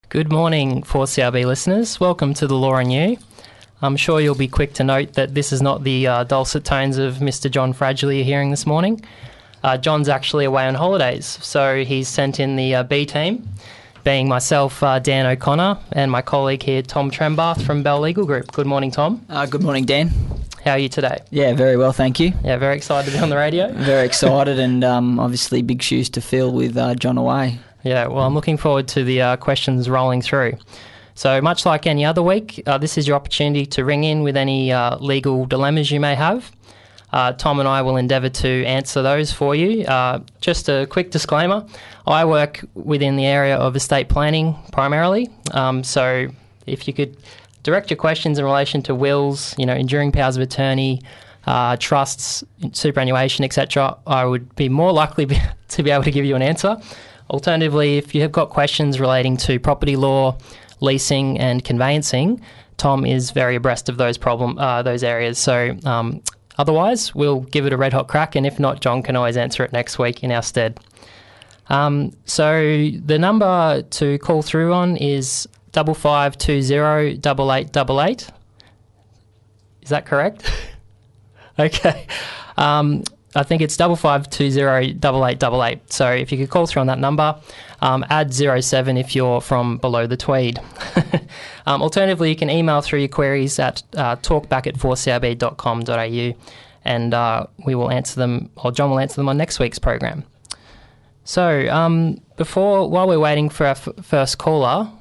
Good morning, 4CRB listeners. Welcome to the Law and You. I'm sure you'll be quick to note that this is not the dulcet tones of Mr. John Fragile you're hearing this morning. John's actually away on holidays, so he's sent in the B team, being myself, Dan O'Connor, and my colleague here, Tom Trembath from Bell Legal Group. Good morning, Tom. Good morning, Dan. How are you today? Yeah, very well, thank you. Yeah, very excited to be on the radio. Very excited and obviously big shoes to fill with John away. Yeah, well, I'm looking forward to the questions rolling through. So much like any other week, this is your opportunity to ring in with any legal dilemmas you may have. Tom and I will endeavour to answer those for you. Just a quick disclaimer, I work within the area of estate planning primarily, so if you could direct your questions in relation to wills, enduring powers of attorney, trusts, superannuation, etc., I would be more likely to be able to give you an answer. Alternatively, if you have got questions relating to property law, leasing and conveyancing, Tom is very abreast of those areas. So otherwise, we'll give it a red-hot crack, and if not, John can always answer it next week in our stead. So the number to call through on is 5520 8888. Is that correct? Okay. I think it's 5520 8888. So if you could call through on that number, add 07 if you're from below the Tweed. Alternatively, you can email through your queries at talkback@4crb.com.au, and we will answer them, or John will answer them on next week's program. So while we're waiting for our first caller,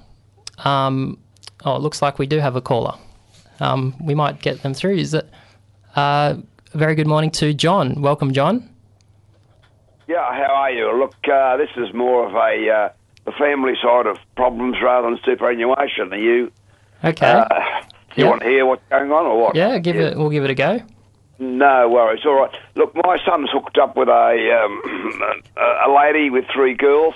it looks like we do have a caller. We might get them through. Is it? Very good morning to John. Welcome, John. Yeah, how are you? Look, this is more of the family side of problems rather than superannuation. Are you? Okay. Do you want to hear what's going on or what? Yeah, we'll give it a go. No worries. All right. Look, my son's hooked up with a lady with 3 girls.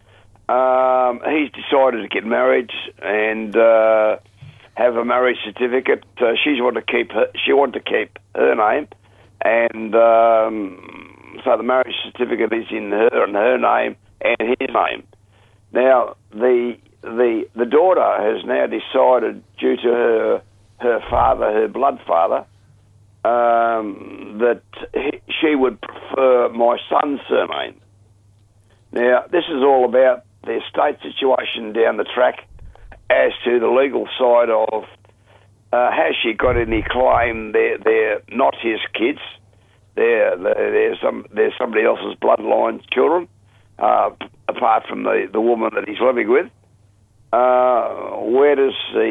He's decided to get married and have a marriage certificate. She wanted to keep her name, and so the marriage certificate is in her name and his name. Now the daughter has now decided, due to her father, her blood father, that she would prefer my son's surname. Now this is all about the estate situation down the track as to the legal side of has she got any claim? They're not his kids. There's somebody else's bloodline children, apart from the woman that he's living with. Where does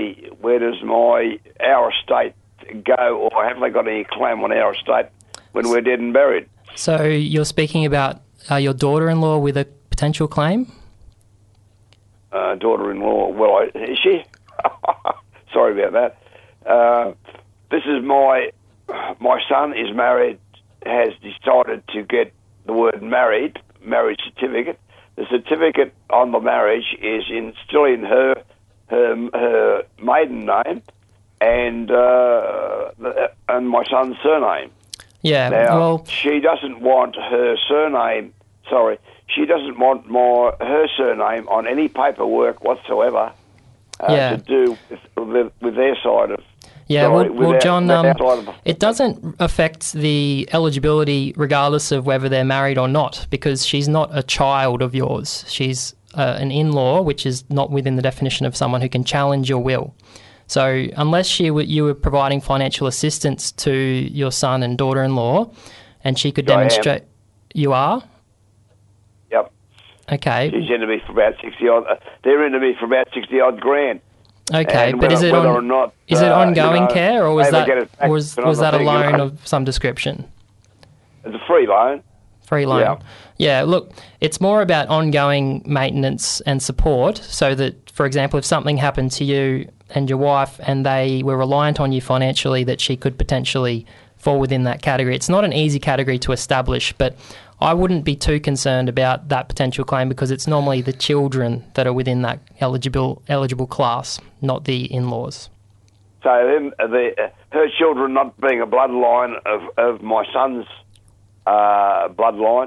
our estate go, or have they got any claim on our estate when we're dead and buried? So you're speaking about your daughter-in-law with a potential claim? Daughter-in-law, well, is she? Sorry about that. This is my son is married, has decided to get the word married, marriage certificate. The certificate on the marriage is still in her maiden name and my son's surname. Yeah, now, she doesn't want her surname. Sorry, she doesn't want her surname on any paperwork whatsoever to do with their side of. Yeah, John, it doesn't affect the eligibility regardless of whether they're married or not, because she's not a child of yours. She's an in-law, which is not within the definition of someone who can challenge your will. So unless you were providing financial assistance to your son and daughter-in-law, and she could demonstrate... You are? Yep. Okay. She's into me for about 60-odd... they're into me for about 60-odd grand. Okay, but is it ongoing care, or was that a loan of some description? It's a free loan. Free loan. Yeah, look, it's more about ongoing maintenance and support, so that, for example, if something happened to you and your wife and they were reliant on you financially, that she could potentially fall within that category. It's not an easy category to establish, but I wouldn't be too concerned about that potential claim, because it's normally the children that are within that eligible class, not the in-laws. So her children not being a bloodline of my son's bloodline,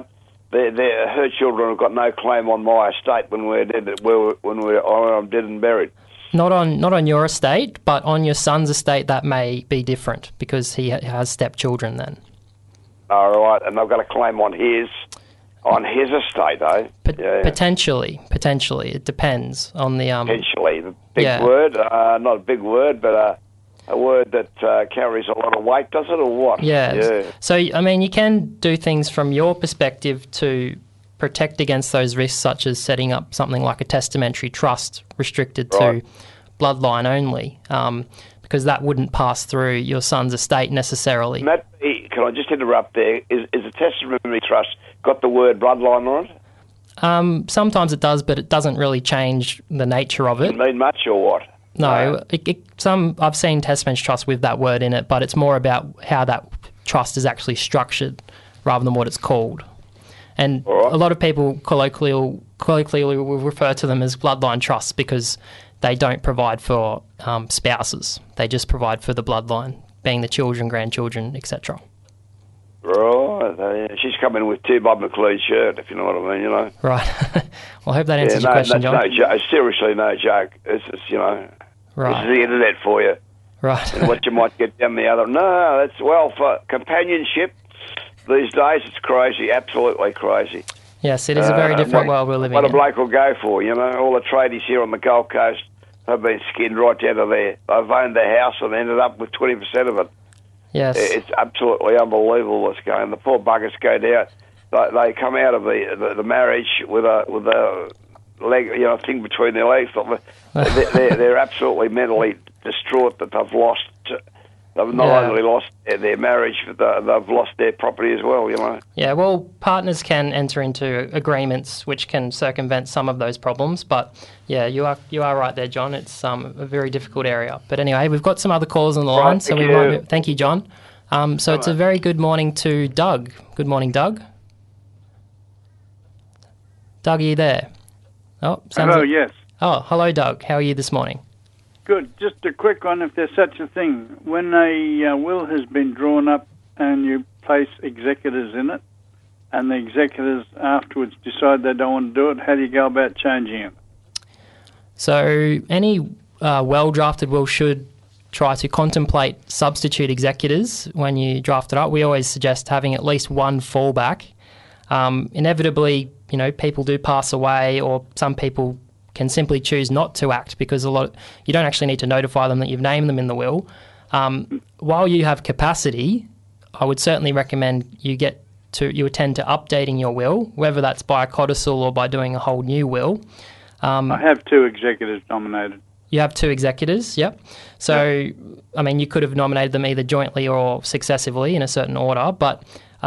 her children have got no claim on my estate when we're dead, when I'm dead and buried. Not on your estate, but on your son's estate that may be different because he has stepchildren then. All right, and I've got a claim on his estate, eh? Potentially. It depends on the... Potentially. The big word, not a big word, but a word that carries a lot of weight, does it, or what? Yeah. So, I mean, you can do things from your perspective to protect against those risks, such as setting up something like a testamentary trust restricted to bloodline only, because that wouldn't pass through your son's estate necessarily. Can I just interrupt there? Is a testamentary trust got the word bloodline on it? Sometimes it does, but it doesn't really change the nature of it. Doesn't mean much, or what? No, I've seen testamentary trust with that word in it, but it's more about how that trust is actually structured rather than what it's called. And a lot of people colloquially will refer to them as bloodline trusts because they don't provide for spouses. They just provide for the bloodline, being the children, grandchildren, etc. Right. She's come in with two Bob McLeod shirt, if you know what I mean, you know. Right. Well, I hope that answers your question, John. No joke. Seriously, no joke. It's you know, this is the internet for you. Right. And what you might get down the other. No, that's, well, for companionship, these days it's crazy, absolutely crazy. Yes, it is a very different world we're living in. What a bloke will go for, you know. All the tradies here on the Gold Coast have been skinned right down to there. They've owned their house and ended up with 20% of it. Yes. It's absolutely unbelievable what's going. The poor buggers go down. They come out of the marriage with a leg, you know, thing between their legs. They're absolutely mentally distraught that they've lost. They've not only lost their marriage, but they've lost their property as well, you know. Yeah, well, partners can enter into agreements which can circumvent some of those problems. But, yeah, you are right there, John. It's a very difficult area. But anyway, we've got some other callers on the line. Thank you, John. So it's a very good morning to Doug. Good morning, Doug. Doug, are you there? Oh, hello, yes. Oh, hello, Doug. How are you this morning? Good. Just a quick one, if there's such a thing. When a will has been drawn up and you place executors in it, and the executors afterwards decide they don't want to do it, how do you go about changing it? So any well-drafted will should try to contemplate substitute executors when you draft it up. We always suggest having at least one fallback. Inevitably, you know, people do pass away, or some people can simply choose not to act because you don't actually need to notify them that you've named them in the will. While you have capacity, I would certainly recommend you attend to updating your will, whether that's by a codicil or by doing a whole new will. I have two executors nominated. You have two executors, yep. So, I mean, you could have nominated them either jointly or successively in a certain order, but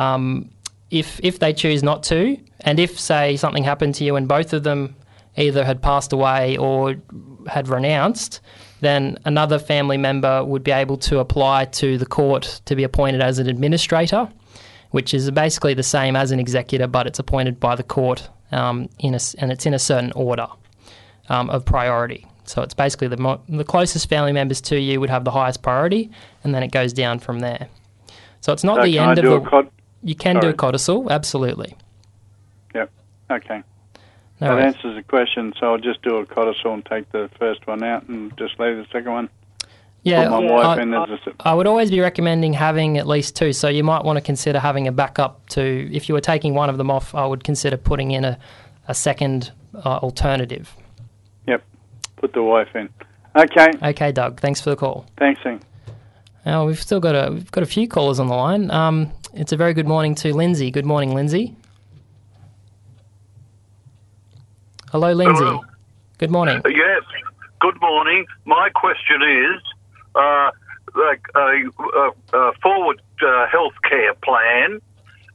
if they choose not to, and if, say, something happened to you and both of them either had passed away or had renounced, then another family member would be able to apply to the court to be appointed as an administrator, which is basically the same as an executor, but it's appointed by the court and it's in a certain order of priority. So it's basically the closest family members to you would have the highest priority, and then it goes down from there. So it's not the end of the... You can do a codicil, absolutely. Yep, okay. No that answers the question, so I'll just do a codicil and take the first one out and just leave the second one. Yeah, put my wife in. I would always be recommending having at least two, so you might want to consider having a backup to... If you were taking one of them off, I would consider putting in a second alternative. Yep, put the wife in. Okay. Okay, Doug, thanks for the call. Thanks, Ian. Now, we've got a few callers on the line. It's a very good morning to Lindsay. Good morning, Lindsay. Hello, Lindsay. Hello. Good morning. Yes, good morning. My question is, like a forward health care plan,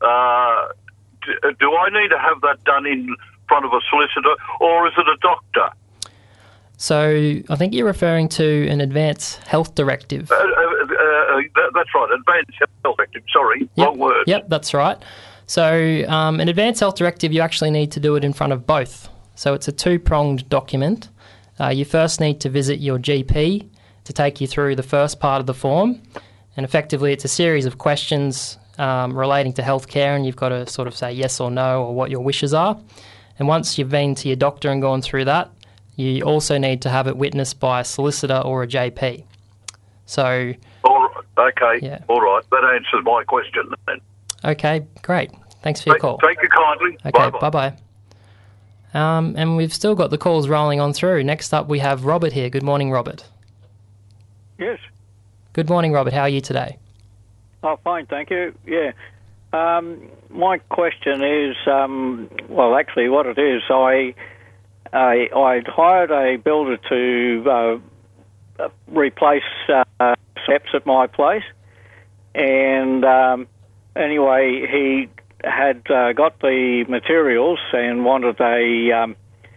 do I need to have that done in front of a solicitor, or is it a doctor? So I think you're referring to an Advance Health Directive. That's right, Advance Health Directive, sorry, wrong word. Yep, that's right. So an Advance Health Directive, you actually need to do it in front of both. So it's a two-pronged document. You first need to visit your GP to take you through the first part of the form, and effectively it's a series of questions relating to healthcare, and you've got to sort of say yes or no or what your wishes are. And once you've been to your doctor and gone through that, you also need to have it witnessed by a solicitor or a GP. So... Okay, yeah. All right. That answers my question then. Okay, great. Thanks for your call. Thank you kindly. Okay, Bye-bye. bye-bye. And we've still got the calls rolling on through. Next up, we have Robert here. Good morning, Robert. Yes. Good morning, Robert. How are you today? Oh, fine, thank you. Yeah. My question is, well, actually, what it is, I'd hired a builder to replace steps at my place, and anyway, he had got the materials and wanted a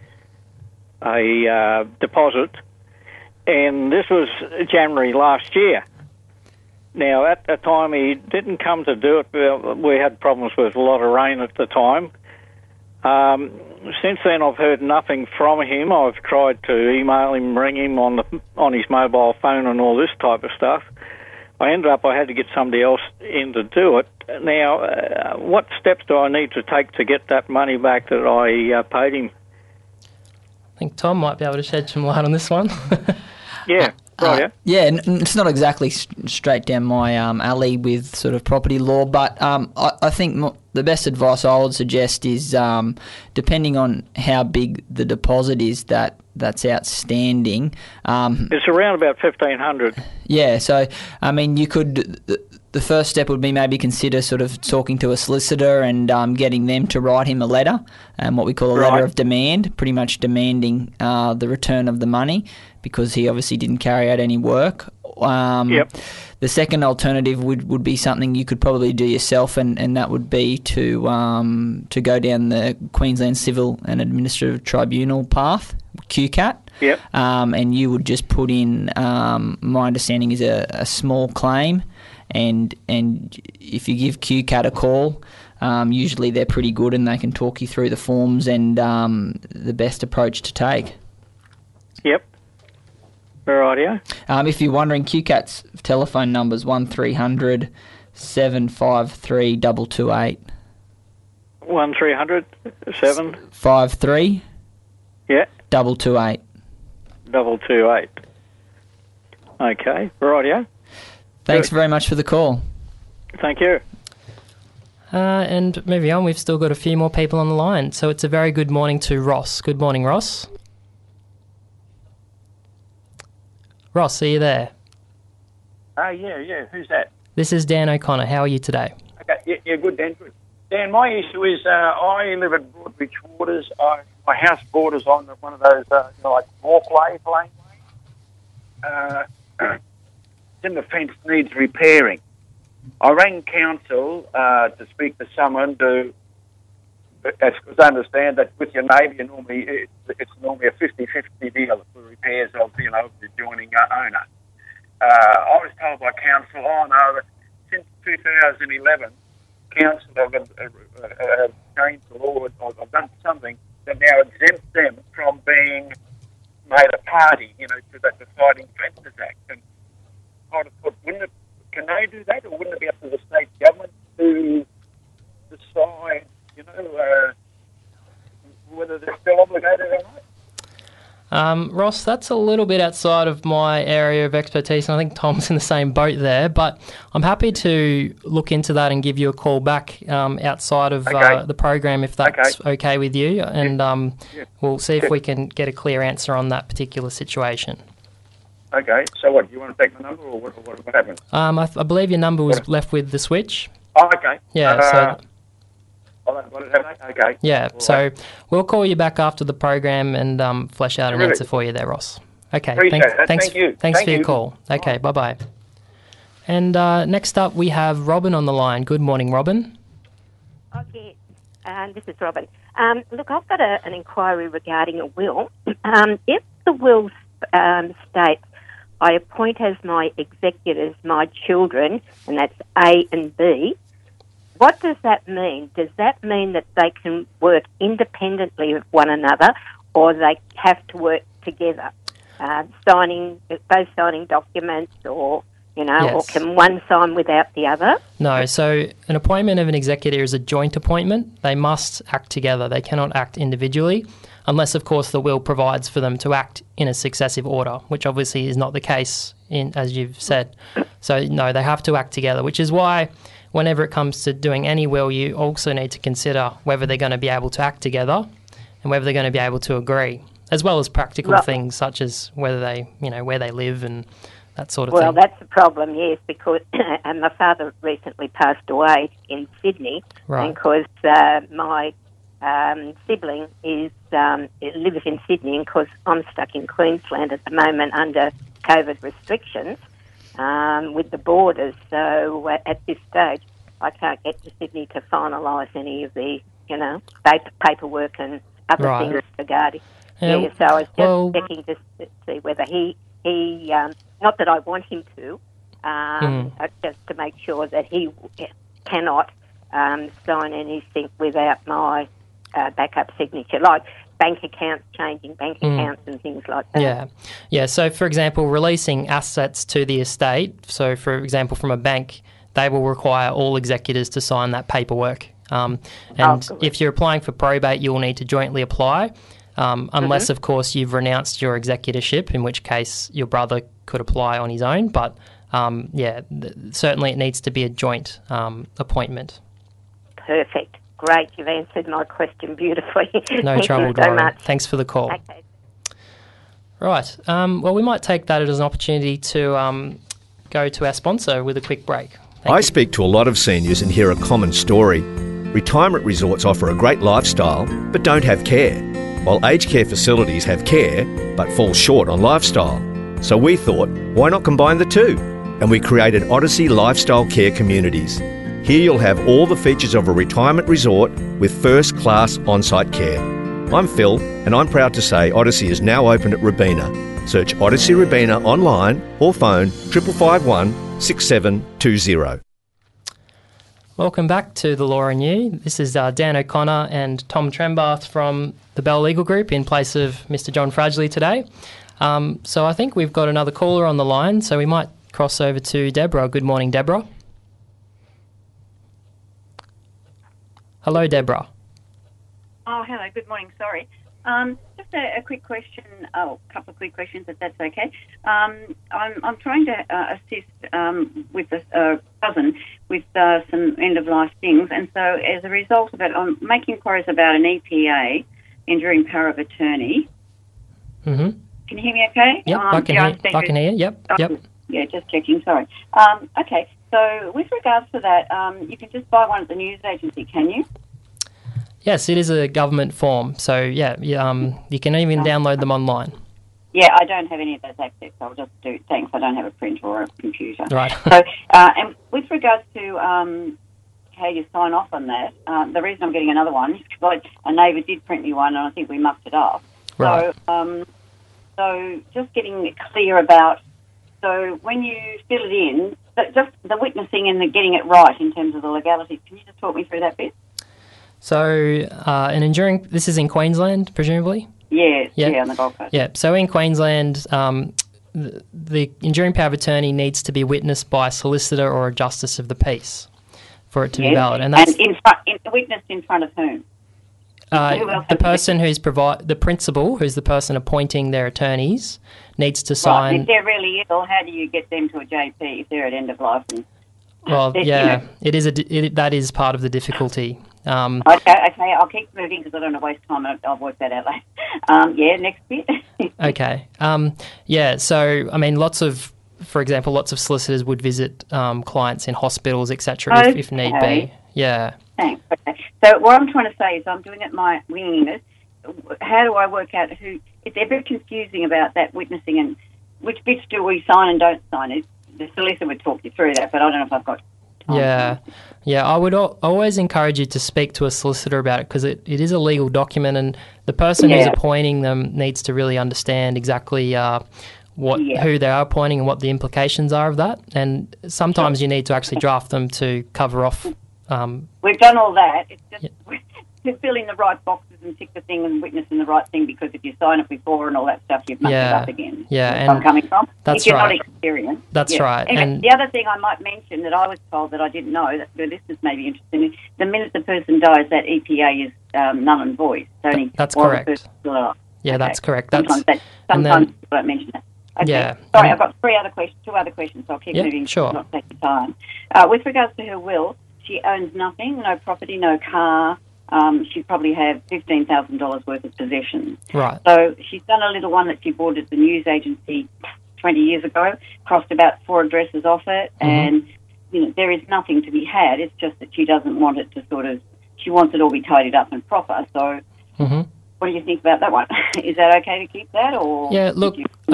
deposit, and this was January last year. Now, at the time, he didn't come to do it. We had problems with a lot of rain at the time. Since then, I've heard nothing from him. I've tried to email him, ring him on his mobile phone and all this type of stuff. I had to get somebody else in to do it. Now, what steps do I need to take to get that money back that I paid him? I think Tom might be able to shed some light on this one. Yeah. Right, it's not exactly straight down my alley with sort of property law, but I think the best advice I would suggest is depending on how big the deposit is that's outstanding. It's around about $1,500. Yeah, so I mean, you could. The first step would be maybe consider sort of talking to a solicitor and getting them to write him a letter, what we call a letter of demand, pretty much demanding the return of the money because he obviously didn't carry out any work. Yep. The second alternative would be something you could probably do yourself, and that would be to go down the Queensland Civil and Administrative Tribunal path, QCAT. Yep. And you would just put in, my understanding is a small claim, and if you give QCAT a call, usually they're pretty good and they can talk you through the forms and the best approach to take. Yep. Rightio. If you're wondering, QCAT's telephone number is 1300 753 228. 1300 7 53 yeah 228. 228. Okay. Rightio. Thanks very much for the call. Thank you. And moving on, we've still got a few more people on the line. So it's a very good morning to Ross. Good morning, Ross. Ross, are you there? Yeah. Who's that? This is Dan O'Connor. How are you today? Okay, yeah, good, Dan. Good. Dan, my issue is I live at Broadbeach Waters. My house borders on one of those, like walkway, then the fence needs repairing. I rang council to speak to someone to, because I understand that with your neighbour, it's normally a 50-50 deal for repairs of, the adjoining owner. I was told by council, since 2011, council have changed the law or done something that now exempts them from being made a party, to the Fighting Fences Act. And I'd have thought, can they do that, or wouldn't it be up to the state government to decide, whether they're still obligated or not? Ross, that's a little bit outside of my area of expertise, and I think Tom's in the same boat there, but I'm happy to look into that and give you a call back outside of the program if that's okay with you, and we'll see if we can get a clear answer on that particular situation. Okay, so what, do you want to take my number, or what happens? I believe your number was left with the switch. Oh, okay. Yeah, okay. Yeah, so we'll call you back after the program and flesh out an answer for you there, Ross. Okay, thanks for your call. Okay, bye-bye. And next up, we have Robin on the line. Good morning, Robin. Okay, this is Robin. Look, I've got an inquiry regarding a will. If the will states, I appoint as my executors my children, and that's A and B, what does that mean? Does that mean that they can work independently of one another, or they have to work together, both signing documents or you know, or Yes. can one sign without the other? No, so an appointment of an executor is a joint appointment. They must act together. They cannot act individually, unless, of course, the will provides for them to act in a successive order, which obviously is not the case, as you've said. So, no, they have to act together, which is why whenever it comes to doing any will, you also need to consider whether they're going to be able to act together and whether they're going to be able to agree, as well as practical Right. things such as whether they, where they live and that sort of Well, thing. that's the problem, yes, because and my father recently passed away in Sydney, Right. and because my sibling lives in Sydney, and because I'm stuck in Queensland at the moment under COVID restrictions with the borders, so at this stage I can't get to Sydney to finalise any of the, paperwork and other Right. things regarding. Yeah, Yeah, so I was just well- checking to see whether he not that I want him to, just to make sure that he cannot sign anything without my backup signature, like bank accounts, changing bank accounts and things like that. Yeah. So, for example, releasing assets to the estate. So, for example, from a bank, they will require all executors to sign that paperwork. And good. if you're applying for probate, you'll need to jointly apply, unless, of course, you've renounced your executorship, in which case your brother could apply on his own. But, certainly it needs to be a joint appointment. Perfect. Great. You've answered my question beautifully. No Thank trouble, you so Dora. much. Thanks for the call. Okay. Right. Well, we might take that as an opportunity to go to our sponsor with a quick break. Thank I you. speak to a lot of seniors and hear a common story. Retirement resorts offer a great lifestyle but don't have care, while aged care facilities have care but fall short on lifestyle. So we thought, why not combine the two? And we created Odyssey Lifestyle Care Communities. Here you'll have all the features of a retirement resort with first-class on-site care. I'm Phil, and I'm proud to say Odyssey is now open at Robina. Search Odyssey Robina online or phone 5551 6720. Welcome back to The Law and You. This is Dan O'Connor and Tom Trembath from the Bell Legal Group in place of Mr. John Fradgley today. So I think we've got another caller on the line, so we might cross over to Deborah. Good morning, Deborah. Hello, Deborah. Oh, hello. Good morning. Sorry. Just a quick question. A couple of quick questions, if that's okay. I'm trying to assist with a cousin with some end-of-life things, and so as a result of it, I'm making inquiries about an EPA, enduring power of attorney. Mm-hmm. Can you hear me okay? Yep, I can hear you. Yep. Yeah, just checking. Sorry. Okay. So with regards to that, you can just buy one at the news agency, can you? Yes, it is a government form, so you can even download them online. Yeah, I don't have any of those access. I'll just do it. Thanks. I don't have a printer or a computer. Right. So, and with regards to how you sign off on that, the reason I'm getting another one is because a neighbour did print me one, and I think we mucked it up. Right. So just getting it clear about. So when you fill it in, just the witnessing and the getting it right in terms of the legalities. Can you just talk me through that bit? So this is in Queensland, presumably? Yeah, on the Gold Coast. Yeah, so in Queensland, the enduring power of attorney needs to be witnessed by a solicitor or a justice of the peace for it to be valid. And that's witnessed in front of whom? the person the principal, who's the person appointing their attorneys, needs to sign. Right. If they're really ill, how do you get them to a JP if they're at end of life? Well, yeah, that is part of the difficulty. Okay, I'll keep moving because I don't want to waste time. I'll work that out later. Next bit. Okay. So, I mean, lots of solicitors would visit clients in hospitals, etc., if need be. Yeah. Thanks. Okay. So what I'm trying to say is I'm doing it my willingness. How do I work out who... It's a bit confusing about that witnessing and which bits do we sign and don't sign. The solicitor would talk you through that, but I don't know if I've got time. Yeah. I would always encourage you to speak to a solicitor about it because it is a legal document and the person who's appointing them needs to really understand exactly who they are appointing and what the implications are of that. And sometimes you need to actually draft them to cover off... We've done all that. It's just to fill in the right boxes and tick the thing and witness in the right thing, because if you sign it before and all that stuff, you've mucked it up again. Yeah, That's where I'm coming from. That's if you're right. not experienced. That's right. Anyway, And the other thing I might mention that I was told that I didn't know, that the listeners may be interested in, the minute the person dies, that EPA is null and void. That's while the correct. person's still alive. Yeah, Okay. that's correct. Sometimes and people then, don't mention that. Okay. Yeah. Sorry, I've got two other questions. So I'll keep moving. Sure. Not take your time. With regards to her will, she owns nothing, no property, no car. She probably had $15,000 worth of possessions. Right. So she's done a little one that she bought at the news agency 20 years ago, crossed about 4 addresses off it, and there is nothing to be had. It's just that she doesn't want it to she wants it all be tidied up and proper. So what do you think about that one? Is that okay to keep that? Or yeah, look,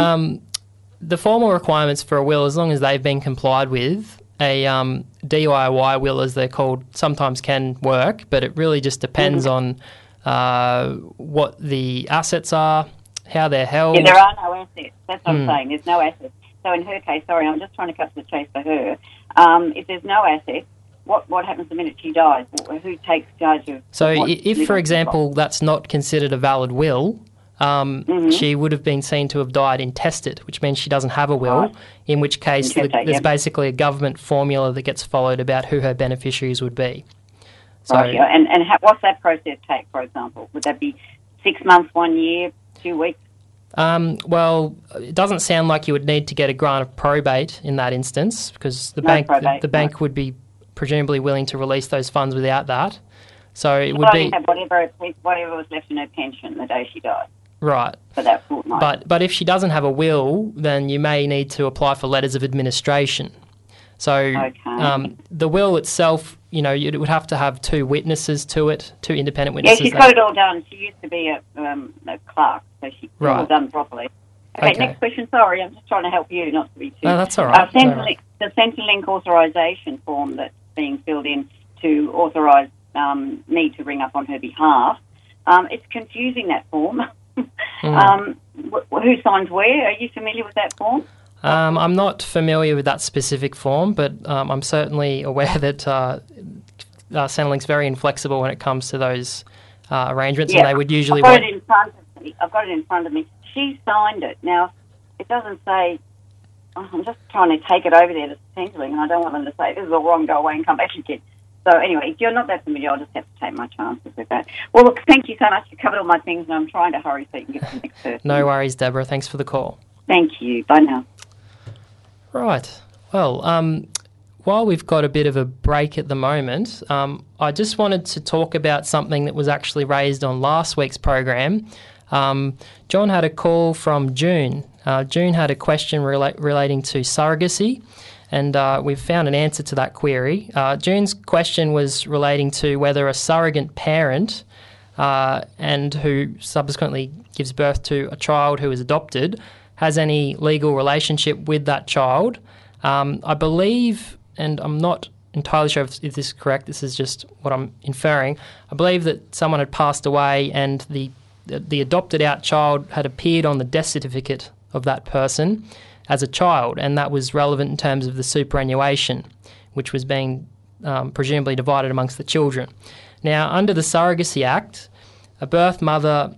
the formal requirements for a will, as long as they've been complied with, a DIY will, as they're called, sometimes can work, but it really just depends on what the assets are, how they're held. Yeah, there are no assets. That's what I'm saying. There's no assets. So in her case, sorry, I'm just trying to cut to the chase for her. If there's no assets, what happens the minute she dies? Who takes charge of? So if, for example, that's not considered a valid will, she would have been seen to have died intestate, which means she doesn't have a will, in which case there's basically a government formula that gets followed about who her beneficiaries would be. So, right, yeah. And what's that process take, for example? Would that be 6 months, 1 year, 2 weeks? Well, it doesn't sound like you would need to get a grant of probate in that instance, because the bank would be presumably willing to release those funds without that. So it would be have whatever was left in her pension the day she died. Right. For that fortnight. But if she doesn't have a will, then you may need to apply for letters of administration. So the will itself, it would have to have 2 witnesses to it, 2 independent witnesses. Yeah, she's got it all done. She used to be a clerk, so she's all done properly. Okay, next question. Sorry, I'm just trying to help you, not to be too... No, that's all right. The Centrelink authorisation form that's being filled in to authorise me to ring up on her behalf, it's confusing, that form. Who signs where? Are you familiar with that form? I'm not familiar with that specific form, but I'm certainly aware that Centrelink's very inflexible when it comes to those arrangements, and they would usually... I've got it in front of me. She signed it. Now, it doesn't say... I'm just trying to take it over there to Centrelink, and I don't want them to say, this is all wrong, go away and come back again. So anyway, if you're not that familiar, I'll just have to take my chances with that. Well, look, thank you so much. You covered all my things, and I'm trying to hurry so you can get to the next person. No worries, Deborah. Thanks for the call. Thank you. Bye now. Right. Well, while we've got a bit of a break at the moment, I just wanted to talk about something that was actually raised on last week's program. John had a call from June. June had a question relating to surrogacy, and we've found an answer to that query. June's question was relating to whether a surrogate parent and who subsequently gives birth to a child who is adopted has any legal relationship with that child. I believe, and I'm not entirely sure if this is correct, this is just what I'm inferring, I believe that someone had passed away and the adopted out child had appeared on the death certificate of that person as a child, and that was relevant in terms of the superannuation, which was being presumably divided amongst the children. Now, under the Surrogacy Act, a birth mother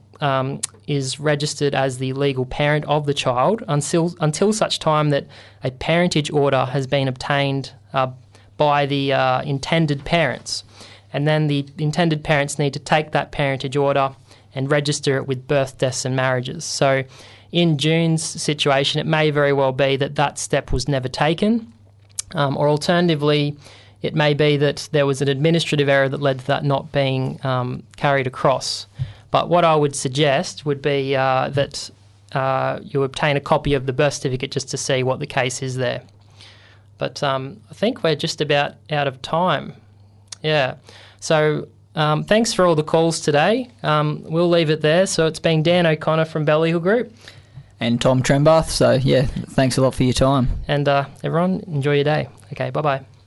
is registered as the legal parent of the child until such time that a parentage order has been obtained by the intended parents. And then the intended parents need to take that parentage order and register it with birth, deaths and marriages. So in June's situation, it may very well be that that step was never taken, or alternatively, it may be that there was an administrative error that led to that not being carried across. But what I would suggest would be that you obtain a copy of the birth certificate just to see what the case is there. But I think we're just about out of time. Yeah. So thanks for all the calls today. We'll leave it there. So it's been Dan O'Connor from Ballyhoo Group. And Tom Trembath. So, yeah, thanks a lot for your time. And everyone, enjoy your day. Okay, bye-bye.